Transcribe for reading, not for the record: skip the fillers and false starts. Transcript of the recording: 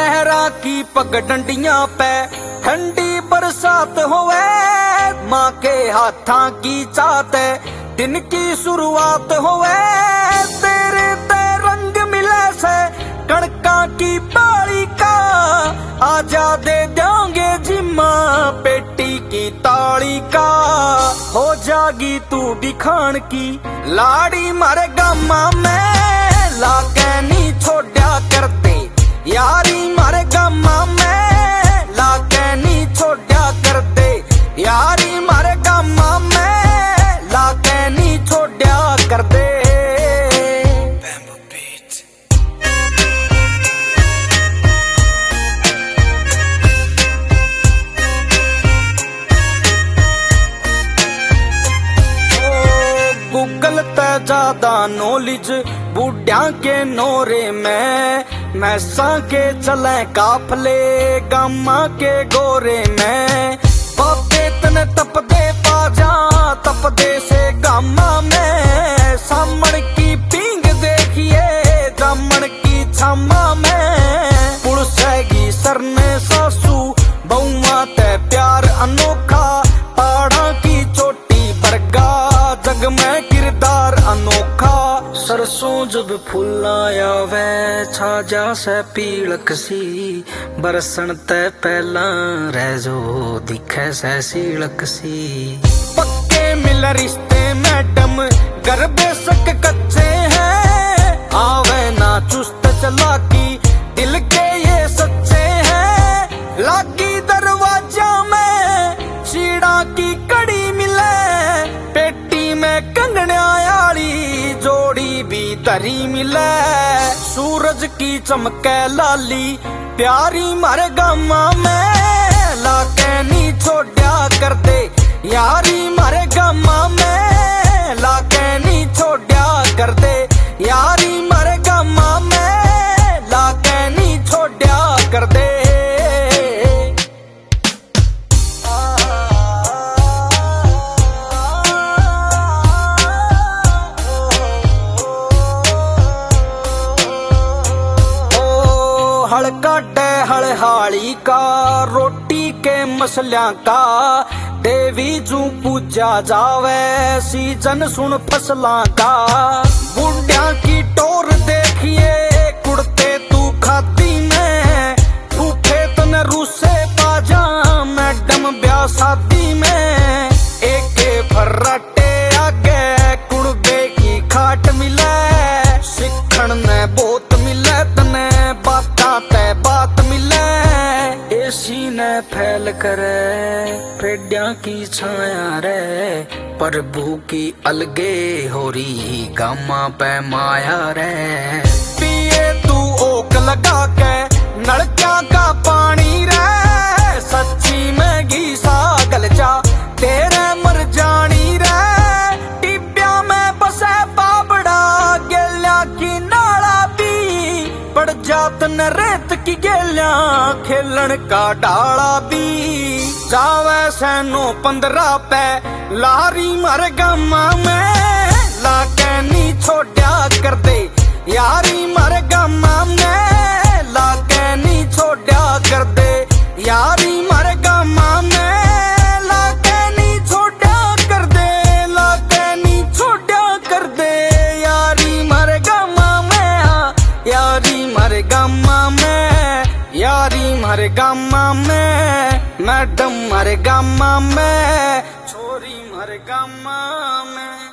नहरा की पगडंडियां पे ठंडी बरसात होवे, माँ के हाथा की चाहत दिन की शुरुआत होवे। तेरे ते रंग मिले से कणका की बाली का, आजा दे देंगे जिम्मा पेटी की ताली का। हो जागी तू भी खान की लाड़ी मारे गामा में, लाके नी छोड़ा करते यारी मारे गामा में, लाके नी छोड़ा करते यारी मारे गामा में, लाके नी छोड़ा कर दे। गूगल ते ज्यादा नॉलेज बूढ़िया के नोरे में, मैसा के चले काफले गामा के गोरे में। बापे तने तपदे पाजा तपदे से गामा में, सामण की पींग देखिए जामण की छामा में। पुड़सेगी सरने सासू बहुआ ते प्यार अनोखा, पहाड़ा की चोटी बरगा जग में किरदार अनोखा। सरसों जब फुलाया वे छाजा से पीलक सी, बरसन ते पहला रह जो दिखे से सीलक सी। पक्के मिल रिश्ते मैडम घर बेशक कच्चे हैं, आवे ना चुस्त चलाकी दिल के ये सच्चे हैं। लागी दरवाजा में चीड़ा की कड़ी मिले, पेटी में कंगना आली जोड़ी भी धरी मिले। सूरज की चमके लाली प्यारी मारे गामा में, लाके नी छोड़ा कर दे यारी मारे गामा में, लाके नी छोड़ा कर दे यारी मारे गामा में, लाके नी छोड़ा कर दे। हड़काटे हड़हाली का रोटी के मसलिया का, देवी जू पूजा जावे सीजन सुन फसला का। बुढ़िया की टोर देखिए कुड़ते तू खाती में, भूखे तन रूसे पाजा मैडम ब्याह शादी में। एक फर्राटे आगे कुड़बे की खाट मिले, सिखण ने बहुत मिले तने बाता ते बात मिले। एसी ने फैल करे पेड्या की छाया रे, प्रभु की अलगे हो रही गामा पे माया रे। पिए तू ओक लगा के नलका का पानी रे, सच्ची में घी सा गल जा तेरे मर जानी रे। टिब्बिया में बसे बाबड़ा गेल्या की नाला भी, पड़ जात न रेत की गेल्या खेलन का डाला भी। जावे सैनो 15 पे लारी मर गामा में, लाके नी छोड़ा कर दे यारी मर गामा में, लाके नी छोड़ा कर दे यारी मर गामा में, लाके नी छोड़ा कर दे, लाके नी छोड़ा कर दे यारी मर गामा में, यारी मर गामा में, यारी मर गामा में, मैडम मर गामा में, छोरी मर गामा में।